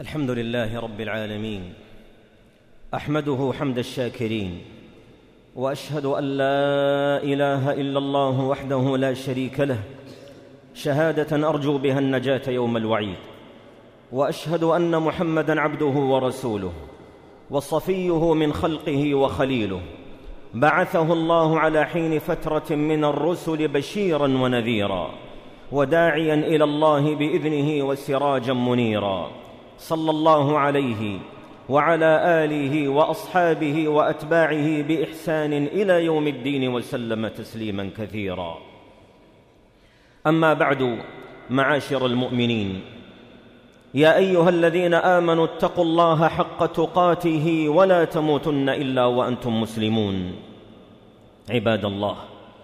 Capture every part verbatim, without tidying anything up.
الحمد لله رب العالمين، أحمده حمد الشاكرين، وأشهد أن لا إله إلا الله وحده لا شريك له شهادة أرجو بها النجاة يوم الوعيد، وأشهد أن محمدًا عبده ورسوله وصفيه من خلقه وخليله، بعثه الله على حين فترة من الرسل بشيرًا ونذيرًا وداعيًا إلى الله بإذنه وسراجًا منيرًا، صلى الله عليه وعلى آله وأصحابه وأتباعه بإحسان إلى يوم الدين وسلم تسليماً كثيراً. أما بعد، معاشر المؤمنين، يا أيها الذين آمنوا اتقوا الله حق تقاته ولا تموتن إلا وأنتم مسلمون. عباد الله،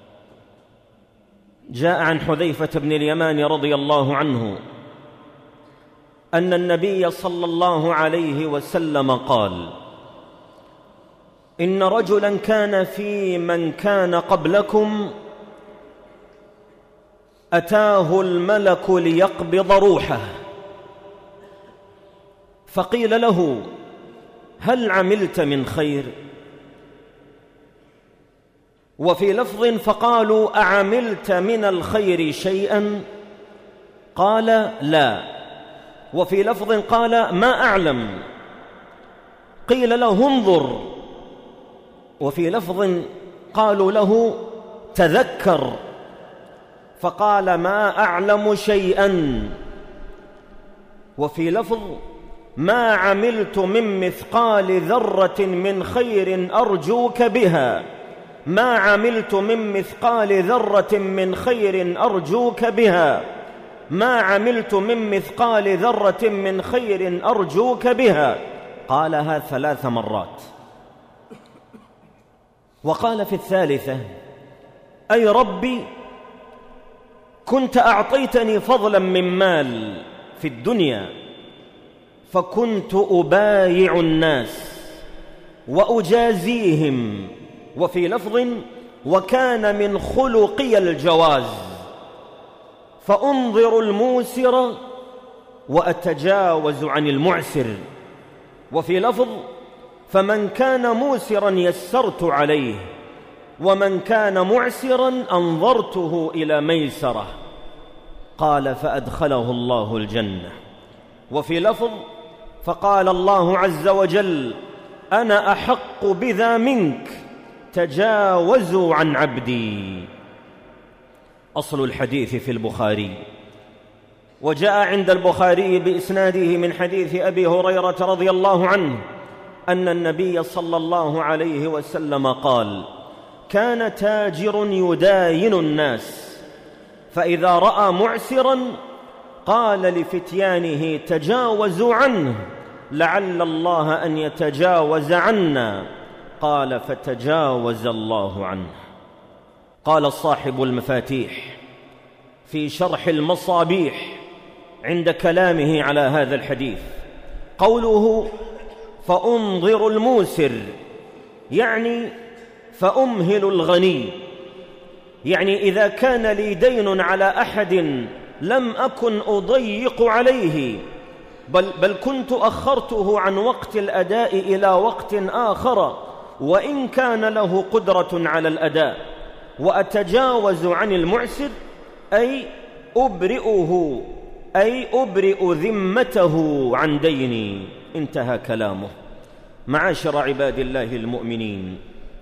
جاء عن حذيفة بن اليمان رضي الله عنه أن النبي صلى الله عليه وسلم قال: إن رجلاً كان في من كان قبلكم أتاه الملك ليقبض روحه، فقيل له: هل عملت من خير؟ وفي لفظ: فقالوا: أعملت من الخير شيئا؟ قال: لا. وفي لفظ قال: ما أعلم. قيل له: انظر. وفي لفظ قالوا له: تذكر. فقال: ما أعلم شيئا. وفي لفظ: ما عملت من مثقال ذرة من خير أرجوك بها، ما عملت من مثقال ذرة من خير أرجوك بها، ما عملت من مثقال ذرة من خير أرجوك بها. قالها ثلاث مرات. وقال في الثالثة: أي ربي، كنت أعطيتني فضلا من مال في الدنيا، فكنت أبايع الناس وأجازيهم. وفي لفظ: وكان من خلقي الجواز، فأنظر الموسر وأتجاوز عن المعسر. وفي لفظ: فمن كان موسرا يسرت عليه، ومن كان معسرا أنظرته إلى ميسرة. قال: فأدخله الله الجنة. وفي لفظ: فقال الله عز وجل: أنا أحق بذا منك، تجاوزوا عن عبدي. أصل الحديث في البخاري، وجاء عند البخاري بإسناده من حديث أبي هريرة رضي الله عنه أن النبي صلى الله عليه وسلم قال: كان تاجر يداين الناس، فإذا رأى معسرا قال لفتيانه: تجاوزوا عنه لعل الله أن يتجاوز عنا. قال: فتجاوز الله عنه. قال صاحب المفاتيح في شرح المصابيح عند كلامه على هذا الحديث: قوله فأنظر الموسر يعني فأمهل الغني، يعني إذا كان لي دين على أحد لم أكن أضيق عليه، بل, بل كنت أخرته عن وقت الأداء إلى وقت آخر وإن كان له قدرة على الأداء، وأتجاوز عن المعسر أي أبرئه، أي أبرئ ذمته عن ديني. انتهى كلامه. معاشر عباد الله المؤمنين،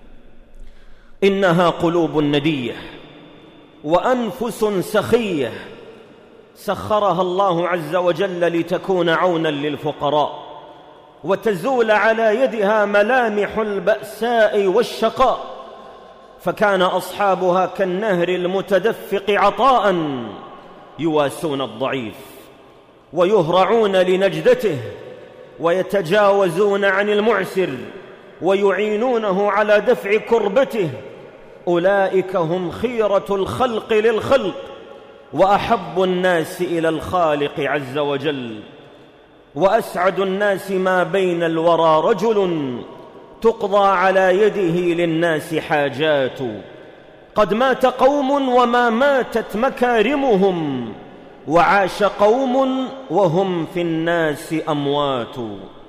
إنها قلوب ندية وأنفس سخية سخرها الله عز وجل لتكون عونا للفقراء، وتزول على يدها ملامح البأساء والشقاء، فكان أصحابها كالنهر المتدفق عطاء، يواسون الضعيف ويهرعون لنجدته، ويتجاوزون عن المعسر ويعينونه على دفع كربته. أولئك هم خيرة الخلق للخلق وأحب الناس إلى الخالق عز وجل، وأسعد الناس ما بين الورى رجل تقضى على يده للناس حاجات. قد مات قوم وما ماتت مكارمهم، وعاش قوم وهم في الناس أموات.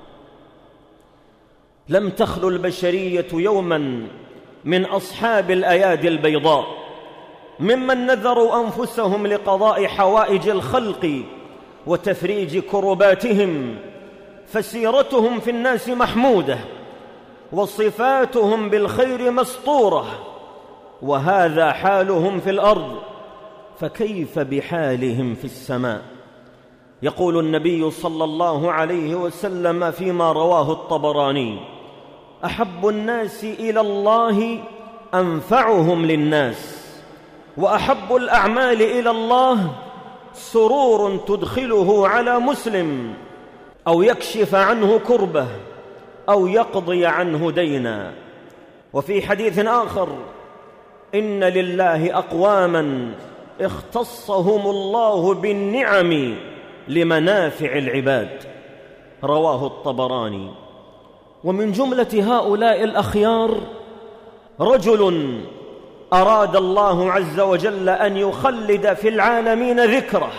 لم تخلو البشرية يوما من أصحاب الأيادي البيضاء ممن نذروا أنفسهم لقضاء حوائج الخلق وتفريج كرباتهم، فسيرتهم في الناس محمودة وصفاتهم بالخير مسطورة، وهذا حالهم في الأرض، فكيف بحالهم في السماء؟ يقول النبي صلى الله عليه وسلم فيما رواه الطبراني: أحب الناس إلى الله أنفعهم للناس، وأحب الأعمال إلى الله سرور تدخله على مسلم أو يكشف عنه كربة أو يقضي عنه دينا. وفي حديث آخر: إن لله أقواما اختصهم الله بالنعم لمنافع العباد، رواه الطبراني. ومن جملة هؤلاء الأخيار رجل أراد الله عز وجل أن يخلد في العالمين ذكره،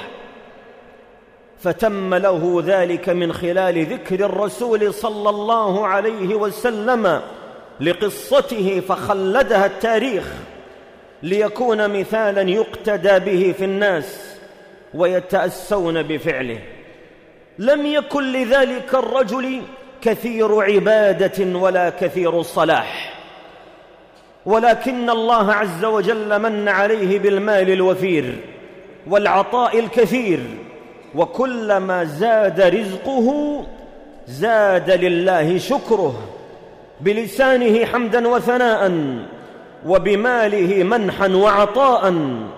فتم له ذلك من خلال ذكر الرسول صلى الله عليه وسلم لقصته، فخلدها التاريخ ليكون مثالا يقتدى به في الناس ويتأسون بفعله. لم يكن لذلك الرجل كثير عبادة ولا كثير صلاح، ولكن الله عز وجل من عليه بالمال الوفير والعطاء الكثير، وكلما زاد رزقه زاد لله شكره بلسانه حمدا وثناء، وبماله منحا وعطاء.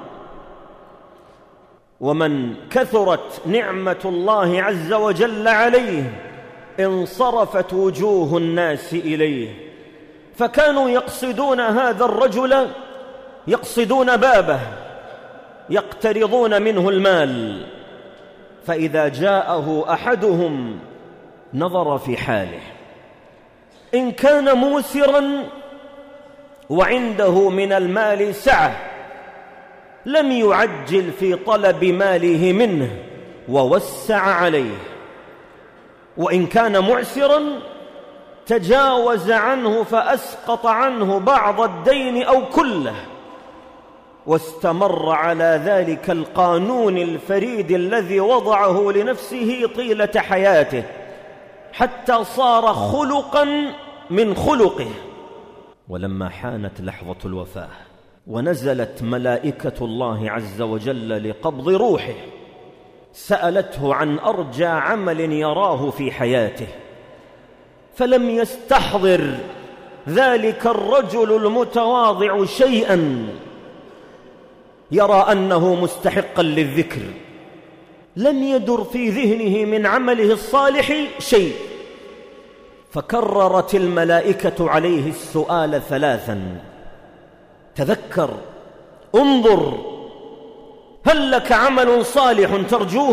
ومن كثرت نعمة الله عز وجل عليه انصرفت وجوه الناس إليه، فكانوا يقصدون هذا الرجل، يقصدون بابه، يقترضون منه المال، فإذا جاءه أحدهم نظر في حاله، إن كان موسرا وعنده من المال سعة لم يعجل في طلب ماله منه ووسع عليه، وإن كان معسرا تجاوز عنه فأسقط عنه بعض الدين أو كله، واستمر على ذلك القانون الفريد الذي وضعه لنفسه طيلة حياته، حتى صار خلقا من خلقه. ولما حانت لحظة الوفاة ونزلت ملائكة الله عز وجل لقبض روحه، سألته عن أرجى عمل يراه في حياته، فلم يستحضر ذلك الرجل المتواضع شيئا يرى أنه مستحقا للذكر، لم يدر في ذهنه من عمله الصالح شيء. فكررت الملائكة عليه السؤال ثلاثا: تذكر، انظر، هل لك عمل صالح ترجوه؟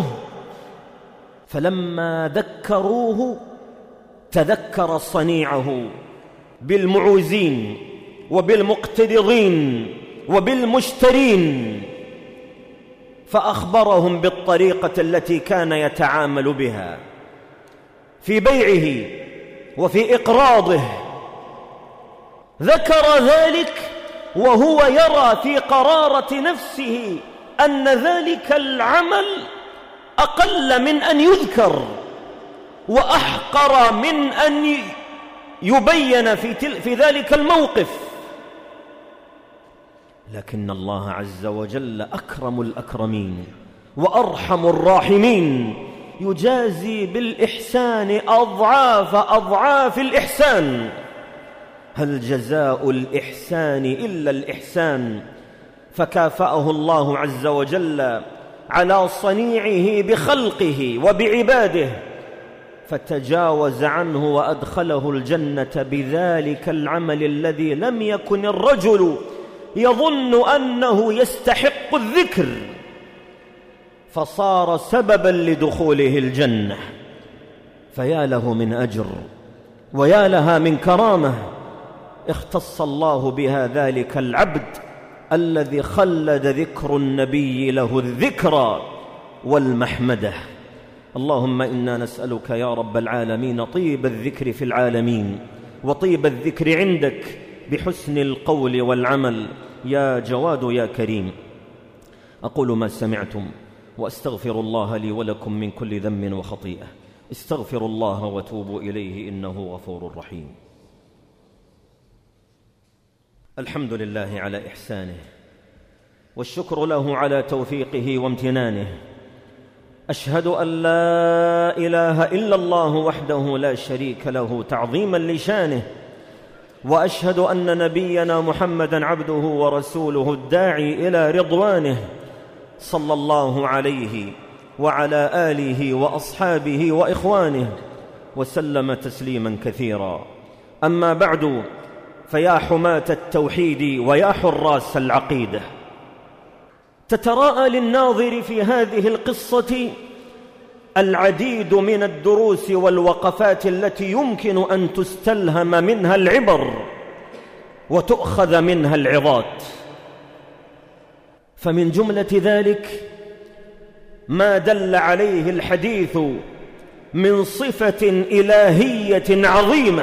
فلما ذكروه تذكر صنيعه بالمعوزين وبالمقترضين وبالمشترين، فأخبرهم بالطريقة التي كان يتعامل بها في بيعه وفي إقراضه. ذكر ذلك وهو يرى في قرارة نفسه أن ذلك العمل أقل من أن يذكر وأحقر من أن يبين في, في ذلك الموقف، لكن الله عز وجل أكرم الأكرمين وأرحم الراحمين، يجازي بالإحسان أضعاف أضعاف الإحسان. هل جزاء الإحسان إلا الإحسان؟ فكافأه الله عز وجل على صنيعه بخلقه وبعباده، فتجاوز عنه وأدخله الجنة بذلك العمل الذي لم يكن الرجل يظن أنه يستحق الذكر، فصار سببا لدخوله الجنة. فيا له من أجر ويا لها من كرامة اختص الله بها ذلك العبد الذي خلد ذكر النبي له الذكرى والمحمدة. اللهم إنا نسألك يا رب العالمين طيب الذكر في العالمين، وطيب الذكر عندك بحسن القول والعمل يا جواد يا كريم. أقول ما سمعتم وأستغفر الله لي ولكم من كل ذنب وخطيئة. استغفروا الله وتوبوا إليه إنه غفور رحيم. الحمد لله على إحسانه، والشكر له على توفيقه وامتنانه. أشهد أن لا إله إلا الله وحده لا شريك له تعظيما لشانه، وأشهد أن نبينا محمدًا عبده ورسوله الداعي إلى رضوانه، صلى الله عليه وعلى آله وأصحابه وإخوانه وسلم تسليما كثيرا. أما بعد، فيا حماة التوحيد ويا حراس العقيدة، تتراءى للناظر في هذه القصة العديد من الدروس والوقفات التي يمكن أن تستلهم منها العبر وتؤخذ منها العظات. فمن جملة ذلك ما دل عليه الحديث من صفة إلهية عظيمة،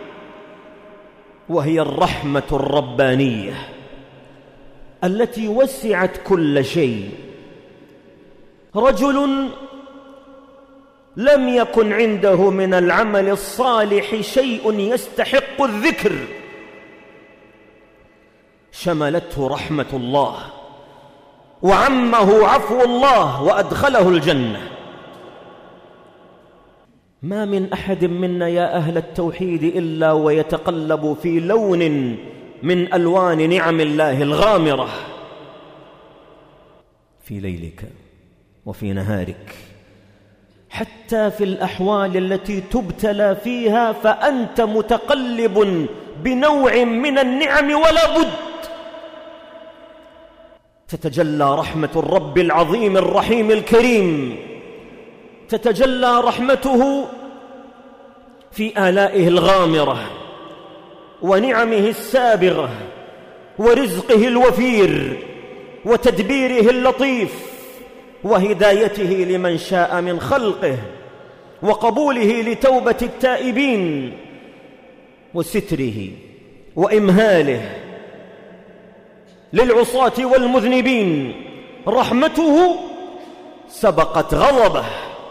وهي الرحمة الربانية التي وسعت كل شيء. رجل لم يكن عنده من العمل الصالح شيء يستحق الذكر، شملته رحمة الله وعمه عفو الله وأدخله الجنة. ما من أحد منا يا أهل التوحيد إلا ويتقلب في لون من ألوان نعم الله الغامرة في ليلك وفي نهارك، حتى في الأحوال التي تبتلى فيها فأنت متقلب بنوع من النعم ولا بد. تتجلى رحمة الرب العظيم الرحيم الكريم، تتجلى رحمته في آلائه الغامرة ونعمه السابغة ورزقه الوفير وتدبيره اللطيف وهدايته لمن شاء من خلقه وقبوله لتوبة التائبين وستره وإمهاله للعصاة والمذنبين. رحمته سبقت غضبه،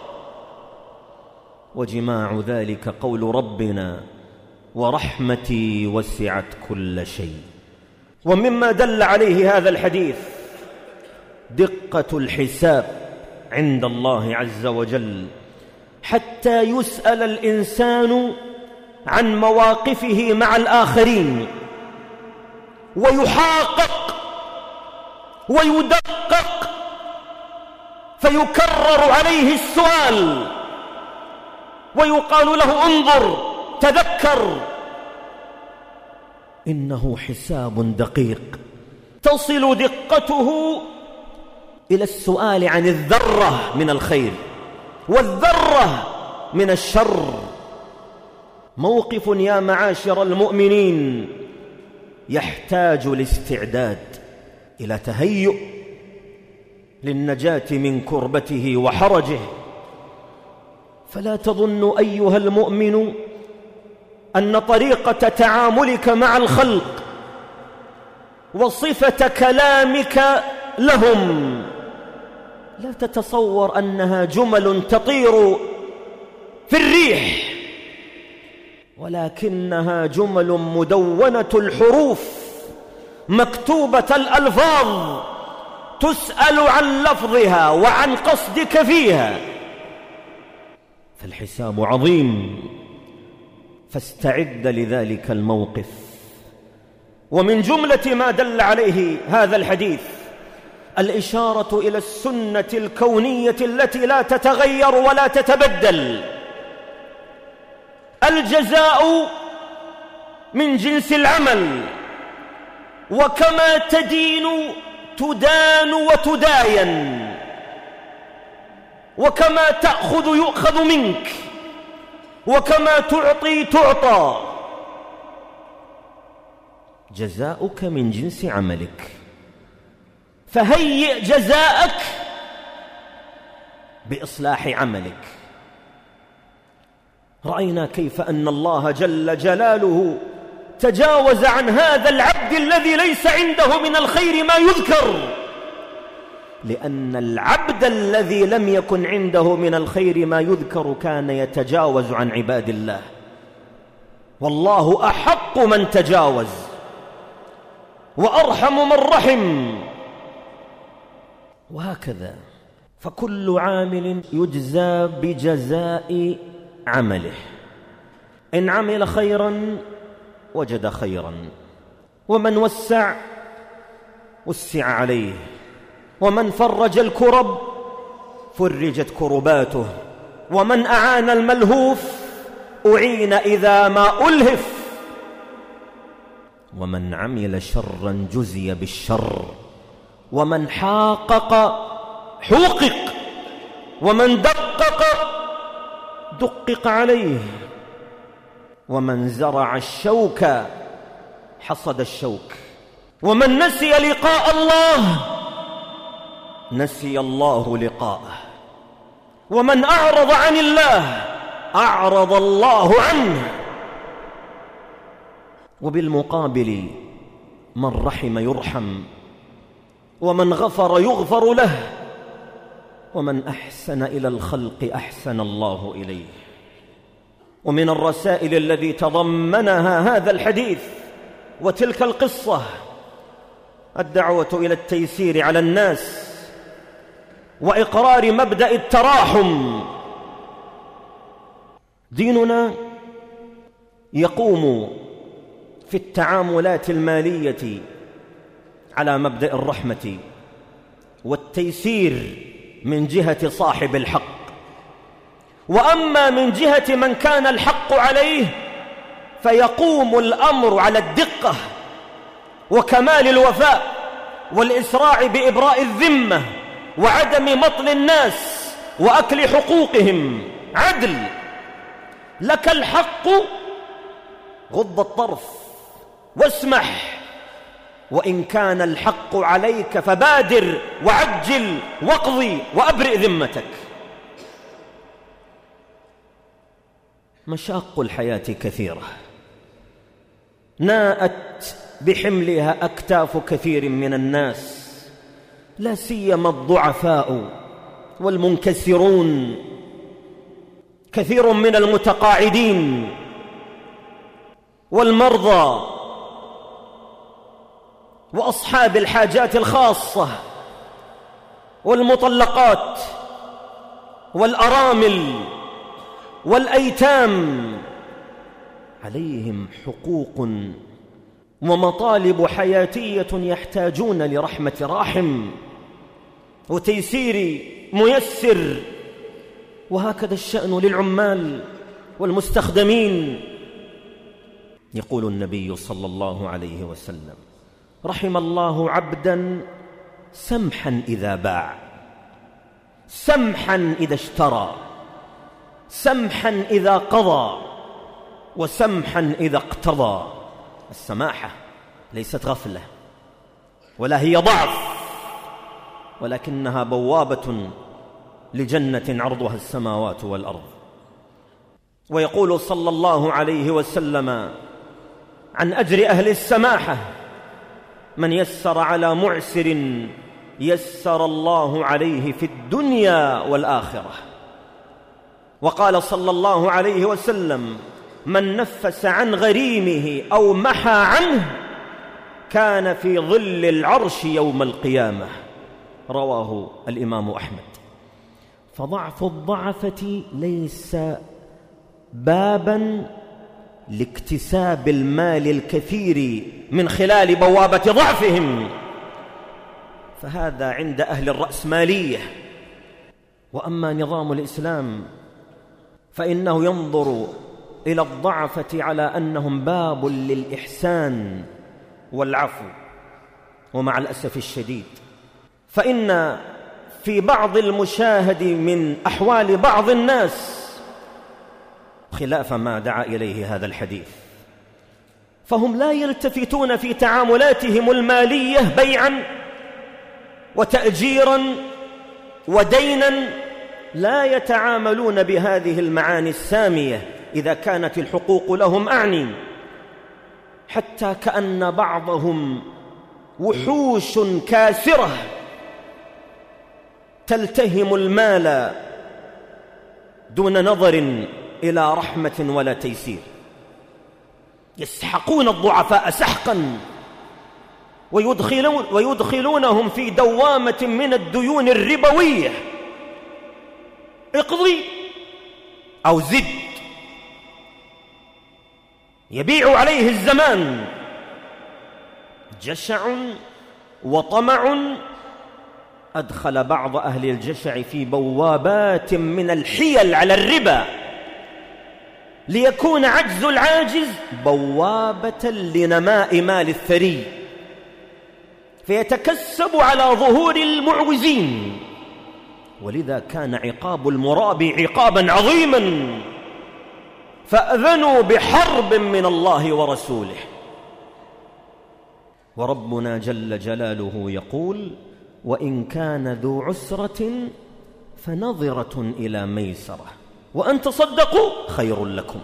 وجماع ذلك قول ربنا ورحمتي وسعت كل شيء. ومما دل عليه هذا الحديث دقة الحساب عند الله عز وجل، حتى يسأل الإنسان عن مواقفه مع الآخرين ويحاقق ويدقق فيكرر عليه السؤال ويقال له انظر تذكر، إنه حساب دقيق تصل دقته إلى السؤال عن الذرة من الخير والذرة من الشر. موقف يا معاشر المؤمنين يحتاج الاستعداد إلى تهيؤ للنجاة من كربته وحرجه. فلا تظن أيها المؤمن أن طريقة تعاملك مع الخلق وصفة كلامك لهم لا تتصور أنها جمل تطير في الريح، ولكنها جمل مدونة الحروف مكتوبة الألفاظ تسأل عن لفظها وعن قصدك فيها. فالحساب عظيم، فاستعد لذلك الموقف. ومن جملة ما دل عليه هذا الحديث الإشارة إلى السنة الكونية التي لا تتغير ولا تتبدل. الجزاء من جنس العمل، وكما تدين تدان وتداين، وكما تأخذ يؤخذ منك، وكما تعطي تعطى. جزاؤك من جنس عملك، فهيئ جزاءك بإصلاح عملك. رأينا كيف أن الله جل جلاله تجاوز عن هذا العبد الذي ليس عنده من الخير ما يذكر، لأن العبد الذي لم يكن عنده من الخير ما يذكر كان يتجاوز عن عباد الله، والله أحق من تجاوز وأرحم من رحم. وهكذا فكل عامل يجزى بجزاء عمله، إن عمل خيرا وجد خيرا، ومن وسع وسع عليه، ومن فرج الكرب فرجت كرباته، ومن أعان الملهوف أعين إذا ما ألهف، ومن عمل شرا جزي بالشر، ومن حاقق حوقق، ومن دقق دقق عليه، ومن زرع الشوك حصد الشوك، ومن نسي لقاء الله نسي الله لقاءه، ومن أعرض عن الله أعرض الله عنه. وبالمقابل من رحم يرحم، ومن غفر يغفر له، ومن أحسن إلى الخلق أحسن الله إليه. ومن الرسائل التي تضمنها هذا الحديث وتلك القصة الدعوة إلى التيسير على الناس وإقرار مبدأ التراحم. ديننا يقوم في التعاملات المالية على مبدأ الرحمة والتيسير من جهة صاحب الحق، وأما من جهة من كان الحق عليه فيقوم الأمر على الدقة وكمال الوفاء والإسراع بإبراء الذمة وعدم مطل الناس وأكل حقوقهم. عدل، لك الحق غض الطرف واسمح، وإن كان الحق عليك فبادر وعجل واقضي وأبرئ ذمتك. مشاق الحياة كثيرة ناءت بحملها أكتاف كثير من الناس، لا سيما الضعفاء والمنكسرون، كثير من المتقاعدين والمرضى وأصحاب الحاجات الخاصة والمطلقات والأرامل والأيتام، عليهم حقوق ومطالب حياتية يحتاجون لرحمة راحم وتيسير ميسر. وهكذا الشأن للعمال والمستخدمين. يقول النبي صلى الله عليه وسلم: رحم الله عبدا سمحا إذا باع، سمحا إذا اشترى، سمحا إذا قضى، وسمحا إذا اقتضى. السماحة ليست غفلة ولا هي ضعف، ولكنها بوابة لجنة عرضها السماوات والأرض. ويقول صلى الله عليه وسلم عن أجر أهل السماحة: من يسر على معسر يسر الله عليه في الدنيا والآخرة. وقال صلى الله عليه وسلم: من نفس عن غريمه أو محى عنه كان في ظل العرش يوم القيامة. رواه الإمام أحمد. فضعف الضعفة ليس بابا لاكتساب المال الكثير من خلال بوابة ضعفهم، فهذا عند أهل الرأسمالية. وأما نظام الإسلام فإنه ينظر إلى الضعفة على أنهم باب للإحسان والعفو. ومع الأسف الشديد فإن في بعض المشاهد من أحوال بعض الناس خلاف ما دعا إليه هذا الحديث، فهم لا يلتفتون في تعاملاتهم المالية بيعا وتأجيرا ودينا لا يتعاملون بهذه المعاني السامية إذا كانت الحقوق لهم أعني، حتى كأن بعضهم وحوش كاسرة تلتهم المال دون نظر إلى رحمة ولا تيسير، يسحقون الضعفاء سحقا ويدخلون ويدخلونهم في دوامة من الديون الربوية، اقضي أو زد، يبيع عليه الزمان. جشع وطمع أدخل بعض أهل الجشع في بوابات من الحيل على الربا ليكون عجز العاجز بوابة لنماء مال الثري، فيتكسب على ظهور المعوزين. ولذا كان عقاب المرابي عقابا عظيما، فأذنوا بحرب من الله ورسوله. وربنا جل جلاله يقول: وإن كان ذو عسرة فنظرة إلى ميسرة وأن تصدقوا خير لكم.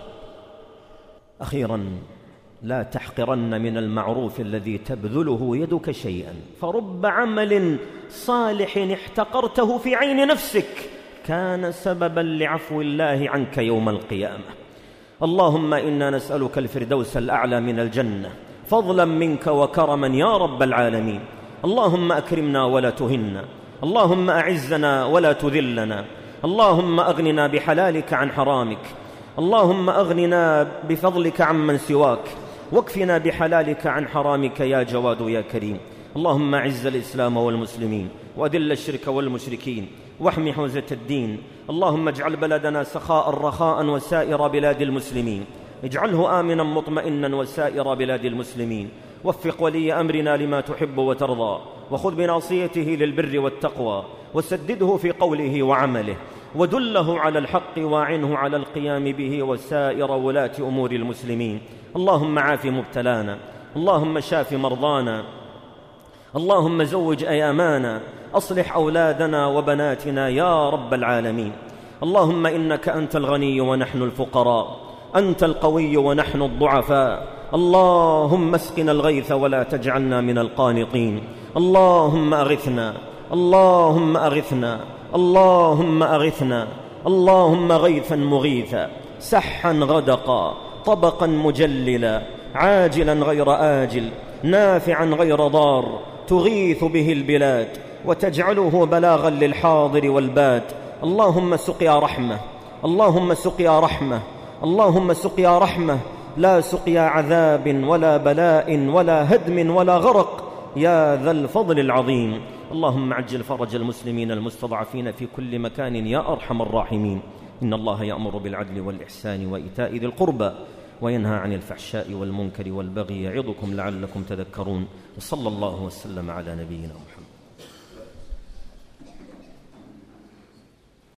أخيرا، لا تحقرن من المعروف الذي تبذله يدك شيئا، فرب عمل صالح احتقرته في عين نفسك كان سببا لعفو الله عنك يوم القيامة. اللهم إنا نسألك الفردوس الأعلى من الجنة فضلا منك وكرما يا رب العالمين. اللهم أكرمنا ولا تهنا، اللهم أعزنا ولا تذلنا، اللهم أغننا بحلالك عن حرامك، اللهم أغننا بفضلك عمن سواك، واكفنا بحلالك عن حرامك يا جواد يا كريم. اللهم أعز الإسلام والمسلمين وأذل الشرك والمشركين واحمي حوزة الدين. اللهم اجعل بلدنا سخاء رخاء وسائر بلاد المسلمين، اجعله آمنا مطمئنا وسائر بلاد المسلمين. وفق ولي أمرنا لما تحب وترضى، وخذ بناصيته للبر والتقوى، وسدده في قوله وعمله، ودله على الحق واعنه على القيام به وسائر ولاة أمور المسلمين. اللهم عاف مبتلانا، اللهم شاف مرضانا، اللهم زوج أيامانا، أصلح أولادنا وبناتنا يا رب العالمين. اللهم إنك أنت الغني ونحن الفقراء، أنت القوي ونحن الضعفاء. اللهم اسقنا الغيث ولا تجعلنا من القانطين. اللهم أغثنا، اللهم أغثنا، اللهم أغثنا، اللهم غيثا مغيثا، سحا غدقا، طبقا مجللا، عاجلا غير آجل، نافعا غير ضار، تغيث به البلاد وتجعله بلاغا للحاضر والباد. اللهم سقيا رحمة، اللهم سقيا رحمة، اللهم سقيا رحمة، لا سقيا عذاب ولا بلاء ولا هدم ولا غرق يا ذا الفضل العظيم. اللهم عجل فرج المسلمين المستضعفين في كل مكان يا أرحم الراحمين. إن الله يأمر بالعدل والإحسان وإيتاء ذي القربى وينهى عن الفحشاء والمنكر والبغي يعظكم لعلكم تذكرون. وصلى الله وسلم على نبينا محمد.